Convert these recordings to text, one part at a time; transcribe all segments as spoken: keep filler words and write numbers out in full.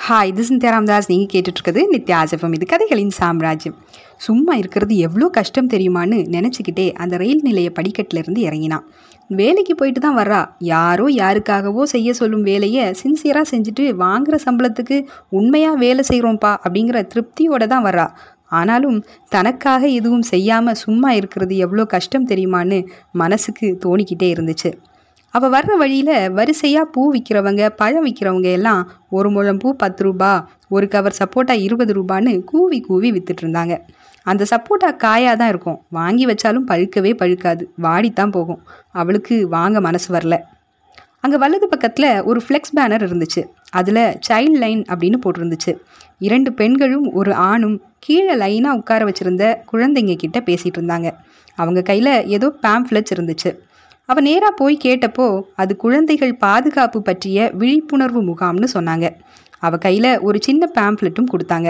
Hi, இது சிந்தியா ராமதாஸ். நீங்கள் கேட்டுட்ருக்குது நித்யா ஆஜபம். இது கதைகளின் சாம்ராஜ்யம். சும்மா இருக்கிறது எவ்வளோ கஷ்டம் தெரியுமான்னு நினச்சிக்கிட்டே அந்த ரயில் நிலைய படிக்கட்டிலேருந்து இறங்கினான். வேலைக்கு போயிட்டு தான் வர்றா. யாரோ யாருக்காகவோ செய்ய சொல்லும் வேலையை சின்சியராக செஞ்சுட்டு வாங்குகிற சம்பளத்துக்கு உண்மையாக வேலை செய்கிறோம்ப்பா அப்படிங்கிற திருப்தியோடு தான் வர்றா. ஆனாலும் தனக்காக எதுவும் செய்யாமல் சும்மா இருக்கிறது எவ்வளோ கஷ்டம் தெரியுமான்னு மனசுக்கு தோணிக்கிட்டே இருந்துச்சு. அவள் வர்ற வழியில் வரிசையாக பூ விற்கிறவங்க, பழம் விற்கிறவங்க எல்லாம் ஒரு முழம் பூ பத்து ரூபா, ஒரு கவர் சப்போட்டா இருபது ரூபான்னு கூவி கூவி விற்றுட்டு இருந்தாங்க. அந்த சப்போட்டா காயாக தான் இருக்கும், வாங்கி வச்சாலும் பழுக்கவே பழுக்காது, வாடித்தான் போகும். அவளுக்கு வாங்க மனசு வரல. அங்கே வலது பக்கத்தில் ஒரு ஃப்ளெக்ஸ் பேனர் இருந்துச்சு. அதில் சைல்ட் லைன் அப்படின்னு போட்டிருந்துச்சு. இரண்டு பெண்களும் ஒரு ஆணும் கீழே லைனாக உட்கார வச்சுருந்த குழந்தைங்க கிட்ட பேசிகிட்டு இருந்தாங்க. அவங்க கையில் ஏதோ பேம்ப்ளெட்ஸ் இருந்துச்சு. அவள் நேராக போய் கேட்டப்போ அது குழந்தைகள் பாதுகாப்பு பற்றிய விழிப்புணர்வு முகாம்னு சொன்னாங்க. அவள் கையில் ஒரு சின்ன பேம்ப்ளெட்டும் கொடுத்தாங்க.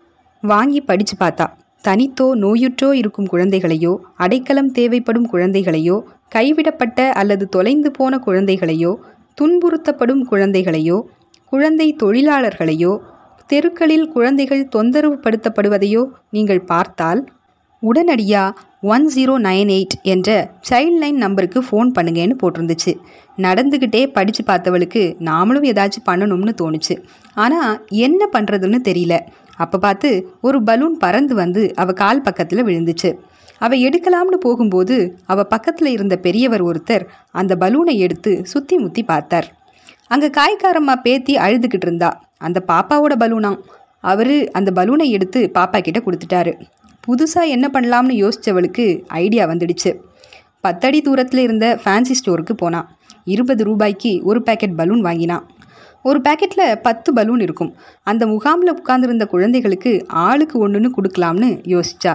வாங்கி படித்து பார்த்தா, தனித்தோ நோயுற்றோ இருக்கும் குழந்தைகளையோ, அடைக்கலம் தேவைப்படும் குழந்தைகளையோ, கைவிடப்பட்ட அல்லது தொலைந்து போன குழந்தைகளையோ, துன்புறுத்தப்படும் குழந்தைகளையோ, குழந்தை தொழிலாளர்களையோ, தெருக்களில் குழந்தைகள் தொந்தரவு படுத்தப்படுவதையோ நீங்கள் பார்த்தால் உடனடியாக ஒன் ஜீரோ நைன் எயிட் என்ற சைல்ட் லைன் நம்பருக்கு ஃபோன் பண்ணுங்கன்னு போட்டிருந்துச்சு. நடந்துக்கிட்டே படித்து பார்த்தவளுக்கு நாமளும் ஏதாச்சும் பண்ணணும்னு தோணுச்சு. ஆனால் என்ன பண்ணுறதுன்னு தெரியல. அப்போ பார்த்து ஒரு பலூன் பறந்து வந்து அவள் கால் பக்கத்தில் விழுந்துச்சு. அவள் எடுக்கலாம்னு போகும்போது அவள் பக்கத்தில் இருந்த பெரியவர் ஒருத்தர் அந்த பலூனை எடுத்து சுற்றி முற்றி பார்த்தார். அங்கே காய்காரம்மா பேத்தி அழுதுகிட்டு இருந்தா. அந்த பாப்பாவோட பலூனாம். அவர் அந்த பலூனை எடுத்து பாப்பா கிட்ட கொடுத்துட்டாரு. புதுசாக என்ன பண்ணலாம்னு யோசித்தவளுக்கு ஐடியா வந்துடுச்சு. பத்தடி தூரத்தில் இருந்த ஃபேன்சி ஸ்டோருக்கு போனான். இருபது ரூபாய்க்கு ஒரு பேக்கெட் பலூன் வாங்கினான். ஒரு பேக்கெட்டில் பத்து பலூன் இருக்கும். அந்த முகாமில் உட்கார்ந்துருந்த குழந்தைகளுக்கு ஆளுக்கு ஒன்றுன்னு கொடுக்கலாம்னு யோசிச்சா.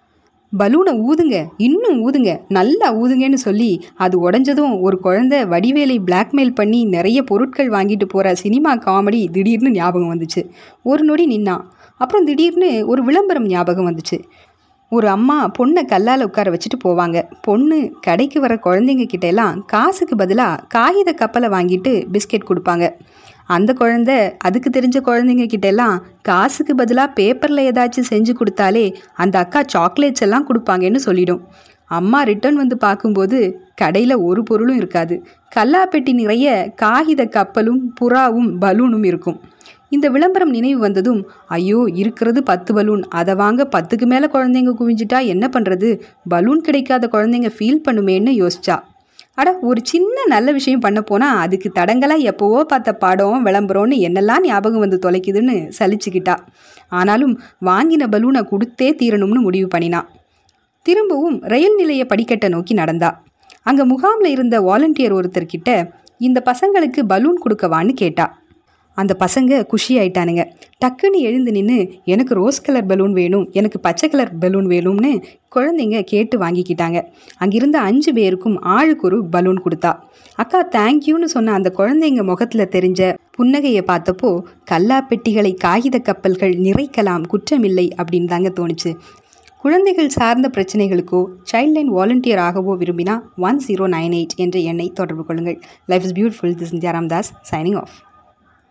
பலூனை ஊதுங்க, இன்னும் ஊதுங்க, நல்லா ஊதுங்கன்னு சொல்லி அது உடஞ்சதும் ஒரு குழந்தை வடிவேலை பிளாக்மெயில் பண்ணி நிறைய பொருட்கள் வாங்கிட்டு போகிற சினிமா காமெடி திடீர்னு ஞாபகம் வந்துச்சு. ஒரு நொடி நின்னான். அப்புறம் திடீர்னு ஒரு விளம்பரம் ஞாபகம் வந்துச்சு. ஒரு அம்மா பொண்ணை கல்லால் உட்கார வச்சுட்டு போவாங்க. பொண்ணு கடைக்கு வர குழந்தைங்க கிட்ட எல்லாம் காசுக்கு பதிலாக காகித கப்பலை வாங்கிட்டு பிஸ்கெட் கொடுப்பாங்க. அந்த குழந்தை அதுக்கு தெரிஞ்ச குழந்தைங்க கிட்ட எல்லாம் காசுக்கு பதிலாக பேப்பரில் ஏதாச்சும் செஞ்சு கொடுத்தாலே அந்த அக்கா சாக்லேட்ஸ் எல்லாம் கொடுப்பாங்கன்னு சொல்லிடும். அம்மா ரிட்டர்ன் வந்து பார்க்கும்போது கடையில் ஒரு பொருளும் இருக்காது. கல்லாப்பெட்டி நிறைய காகித கப்பலும் புறாவும் பலூனும் இருக்கும். இந்த விளம்பரம் நினைவு வந்ததும், ஐயோ இருக்கிறது பத்து பலூன், அதை வாங்க பத்துக்கு மேலே குழந்தைங்க குவிஞ்சிட்டா என்ன பண்ணுறது, பலூன் கிடைக்காத குழந்தைங்க ஃபீல் பண்ணுமேன்னு யோசிச்சா. அட, ஒரு சின்ன நல்ல விஷயம் பண்ண போனால் அதுக்கு தடங்களாக எப்போவோ பார்த்த படம் விளம்பரம்னு என்னெல்லாம் ஞாபகம் வந்து தொலைக்குதுன்னு சலிச்சுக்கிட்டா. ஆனாலும் வாங்கின பலூனை கொடுத்தே தீரணும்னு முடிவு பண்ணினான். திரும்பவும் ரயில் நிலைய படிக்கட்டை நோக்கி நடந்தா. அங்கே முகாமில் இருந்த வாலண்டியர் ஒருத்தர்கிட்ட இந்த பசங்களுக்கு பலூன் கொடுக்கவான்னு கேட்டா. அந்த பசங்க குஷி ஆயிட்டானுங்க. டக்குன்னு எழுந்து நின்று எனக்கு ரோஸ் கலர் பலூன் வேணும், எனக்கு பச்சை கலர் பலூன் வேணும்னு குழந்தைங்க கேட்டு வாங்கிக்கிட்டாங்க. அங்கிருந்த அஞ்சு பேருக்கும் ஆளுக்கு ஒரு பலூன் கொடுத்தா. அக்கா தேங்க்யூன்னு சொன்ன அந்த குழந்தைங்க முகத்தில் தெரிஞ்ச புன்னகையை பார்த்தப்போ கல்லாப்பெட்டிகளை காகித கப்பல்கள் நிறைக்கலாம், குற்றமில்லை அப்படின்னு தாங்க தோணுச்சு. குழந்தைகள் சார்ந்த பிரச்சனைகளுக்கோ சைல்ட் லைன் வாலண்டியர் ஆகவோ விரும்பினா ஒன் ஜீரோ நைன் எயிட் என்ற எண்ணை தொடர்பு கொள்ளுங்கள். Life is beautiful. This India Ramdas signing of.